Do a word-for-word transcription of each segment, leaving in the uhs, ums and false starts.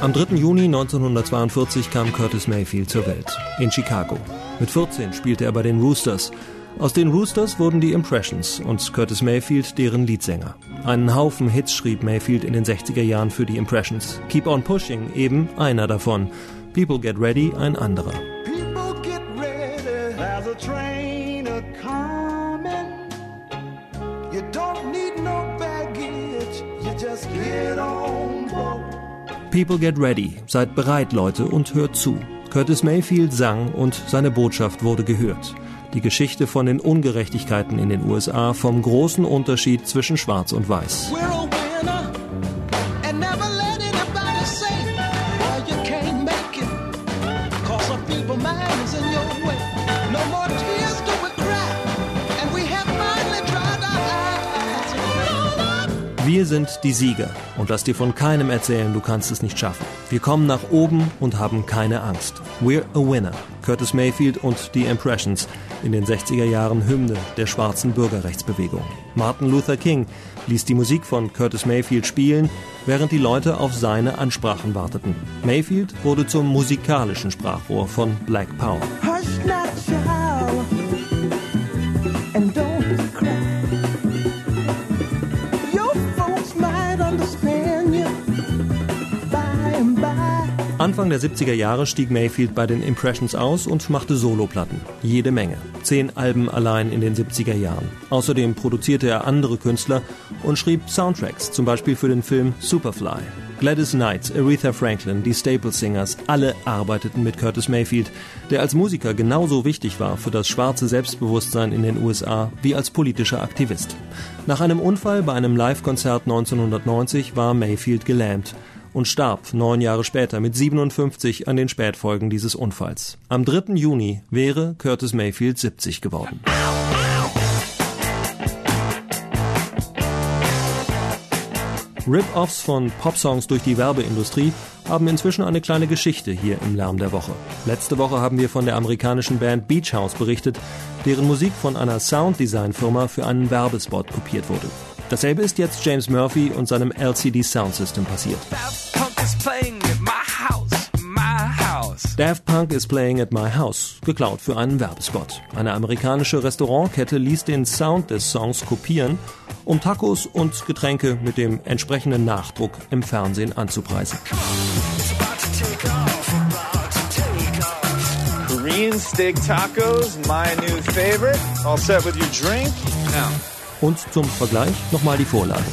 Am dritten Juni neunzehnhundertzweiundvierzig kam Curtis Mayfield zur Welt, in Chicago. Mit vierzehn spielte er bei den Roosters. Aus den Roosters wurden die Impressions und Curtis Mayfield deren Leadsänger. Einen Haufen Hits schrieb Mayfield in den sechziger Jahren für die Impressions. Keep on Pushing, eben einer davon. People Get Ready, ein anderer. People get ready, there's a train a-comin'. You don't need no baggage, you just get on board. People Get Ready, seid bereit, Leute, und hört zu. Curtis Mayfield sang und seine Botschaft wurde gehört. Die Geschichte von den Ungerechtigkeiten in den U S A, vom großen Unterschied zwischen Schwarz und Weiß. Wir sind die Sieger und lass dir von keinem erzählen, du kannst es nicht schaffen. Wir kommen nach oben und haben keine Angst. We're a winner. Curtis Mayfield und die Impressions, in den sechziger Jahren Hymne der schwarzen Bürgerrechtsbewegung. Martin Luther King ließ die Musik von Curtis Mayfield spielen, während die Leute auf seine Ansprachen warteten. Mayfield wurde zum musikalischen Sprachrohr von Black Power. Hush not, child, and don't cry. Anfang der siebziger Jahre stieg Mayfield bei den Impressions aus und machte Soloplatten. Jede Menge. Zehn Alben allein in den siebziger Jahren. Außerdem produzierte er andere Künstler und schrieb Soundtracks, zum Beispiel für den Film Superfly. Gladys Knight, Aretha Franklin, die Staple Singers, alle arbeiteten mit Curtis Mayfield, der als Musiker genauso wichtig war für das schwarze Selbstbewusstsein in den U S A wie als politischer Aktivist. Nach einem Unfall bei einem Live-Konzert neunzehnhundertneunzig war Mayfield gelähmt und starb neun Jahre später mit siebenundfünfzig an den Spätfolgen dieses Unfalls. Am dritten Juni wäre Curtis Mayfield siebzig geworden. Rip-Offs von Popsongs durch die Werbeindustrie haben inzwischen eine kleine Geschichte hier im Lärm der Woche. Letzte Woche haben wir von der amerikanischen Band Beach House berichtet, deren Musik von einer Sounddesign-Firma für einen Werbespot kopiert wurde. Dasselbe ist jetzt James Murphy und seinem L C D Sound System passiert. Daft Punk is playing at my house, my house. Daft Punk is playing at my house, geklaut für einen Werbespot. Eine amerikanische Restaurantkette ließ den Sound des Songs kopieren, um Tacos und Getränke mit dem entsprechenden Nachdruck im Fernsehen anzupreisen. Korean steak tacos, my new favorite. All set with your drink? Now. Und zum Vergleich nochmal die Vorlage.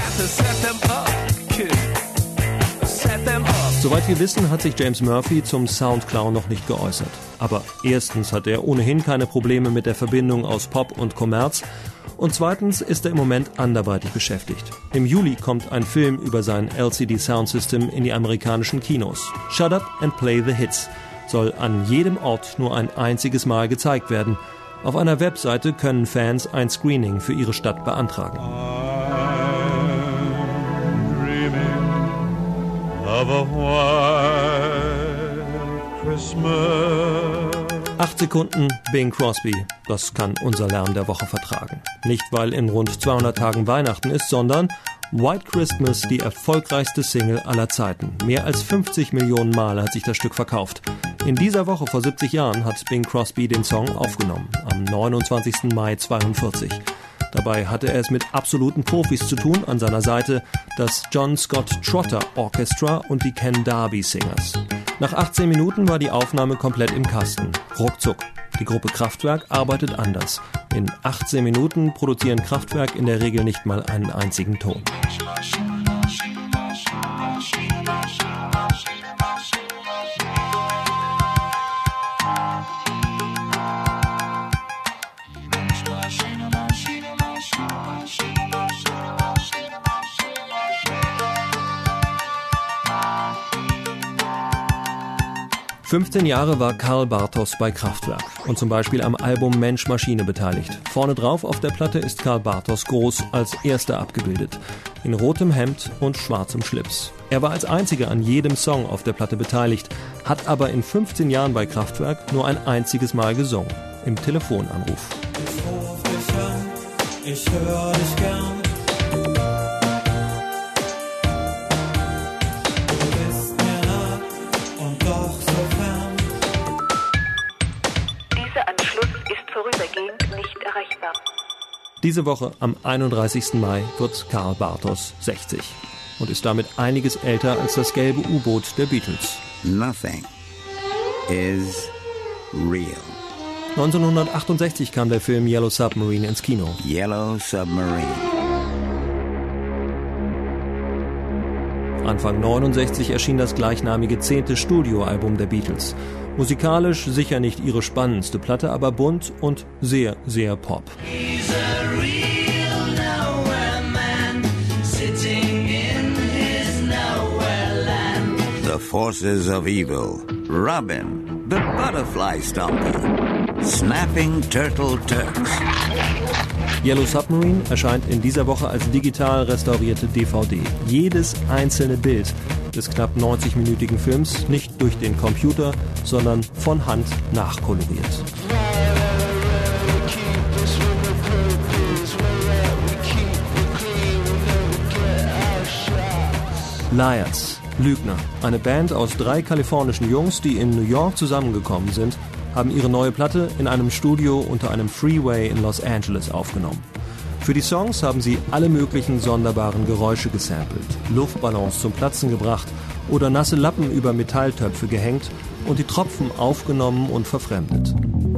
Soweit wir wissen, hat sich James Murphy zum Soundclown noch nicht geäußert. Aber erstens hat er ohnehin keine Probleme mit der Verbindung aus Pop und Kommerz. Und zweitens ist er im Moment anderweitig beschäftigt. Im Juli kommt ein Film über sein L C D Sound System in die amerikanischen Kinos. Shut Up and Play the Hits soll an jedem Ort nur ein einziges Mal gezeigt werden. Auf einer Webseite können Fans ein Screening für ihre Stadt beantragen. Acht Sekunden Bing Crosby, das kann unser Lärm der Woche vertragen. Nicht, weil in rund zweihundert Tagen Weihnachten ist, sondern White Christmas, die erfolgreichste Single aller Zeiten. Mehr als fünfzig Millionen Mal hat sich das Stück verkauft. In dieser Woche vor siebzig Jahren hat Bing Crosby den Song aufgenommen, am neunundzwanzigsten Mai zweiundvierzig. Dabei hatte er es mit absoluten Profis zu tun, an seiner Seite das John Scott Trotter Orchestra und die Ken Darby Singers. Nach achtzehn Minuten war die Aufnahme komplett im Kasten. Ruckzuck. Die Gruppe Kraftwerk arbeitet anders. In achtzehn Minuten produzieren Kraftwerk in der Regel nicht mal einen einzigen Ton. fünfzehn Jahre war Karl Bartos bei Kraftwerk und zum Beispiel am Album Mensch Maschine beteiligt. Vorne drauf auf der Platte ist Karl Bartos groß als erster abgebildet, in rotem Hemd und schwarzem Schlips. Er war als einziger an jedem Song auf der Platte beteiligt, hat aber in fünfzehn Jahren bei Kraftwerk nur ein einziges Mal gesungen, im Telefonanruf. Ich ruf dich an, ich hör dich gern. Du bist mir vorübergehend nicht erreichbar. Diese Woche am einunddreißigsten Mai wird Karl Bartos sechzig und ist damit einiges älter als das gelbe U-Boot der Beatles. Nothing is real. neunzehnhundertachtundsechzig kam der Film Yellow Submarine ins Kino. Yellow Submarine. Anfang neunundsechzig erschien das gleichnamige zehnte Studioalbum der Beatles. Musikalisch sicher nicht ihre spannendste Platte, aber bunt und sehr, sehr Pop. The forces of evil. Robin, the butterfly stomper. Snapping Turtle Turks. Yellow Submarine erscheint in dieser Woche als digital restaurierte D V D. Jedes einzelne Bild des knapp neunzigminütigen Films nicht durch den Computer, sondern von Hand nachkoloriert. Liars, Lügner, eine Band aus drei kalifornischen Jungs, die in New York zusammengekommen sind, haben ihre neue Platte in einem Studio unter einem Freeway in Los Angeles aufgenommen. Für die Songs haben sie alle möglichen sonderbaren Geräusche gesampelt, Luftballons zum Platzen gebracht oder nasse Lappen über Metalltöpfe gehängt und die Tropfen aufgenommen und verfremdet.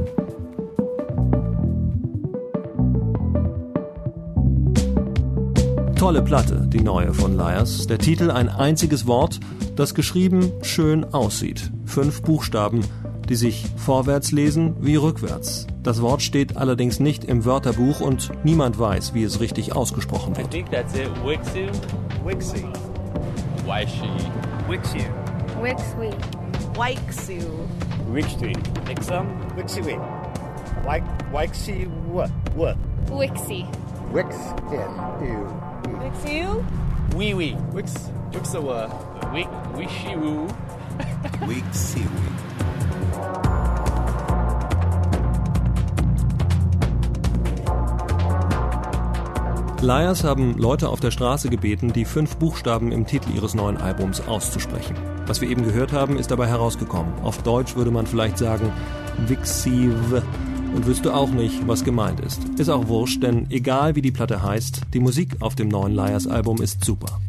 Tolle Platte, die neue von Liars. Der Titel ein einziges Wort, das geschrieben schön aussieht. Fünf Buchstaben, die sich vorwärts lesen wie rückwärts. Das Wort steht allerdings nicht im Wörterbuch und niemand weiß, wie es richtig ausgesprochen wird. I think that's it. Wixu. Wixie. Waishi. Wixie. Wixie. Wixu. Wixi. Nixum. Wixie. Wike. Wixie. What? What? Wixie. Wix. Yes. You. Wixu? Wee wee. Wix. Wixawa. Wick. Wishy woo. Wixie. Liars haben Leute auf der Straße gebeten, die fünf Buchstaben im Titel ihres neuen Albums auszusprechen. Was wir eben gehört haben, ist dabei herausgekommen. Auf Deutsch würde man vielleicht sagen Wixiv und wüsste auch nicht, was gemeint ist. Ist auch wurscht, denn egal wie die Platte heißt, die Musik auf dem neuen Liars-Album ist super.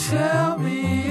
Tell me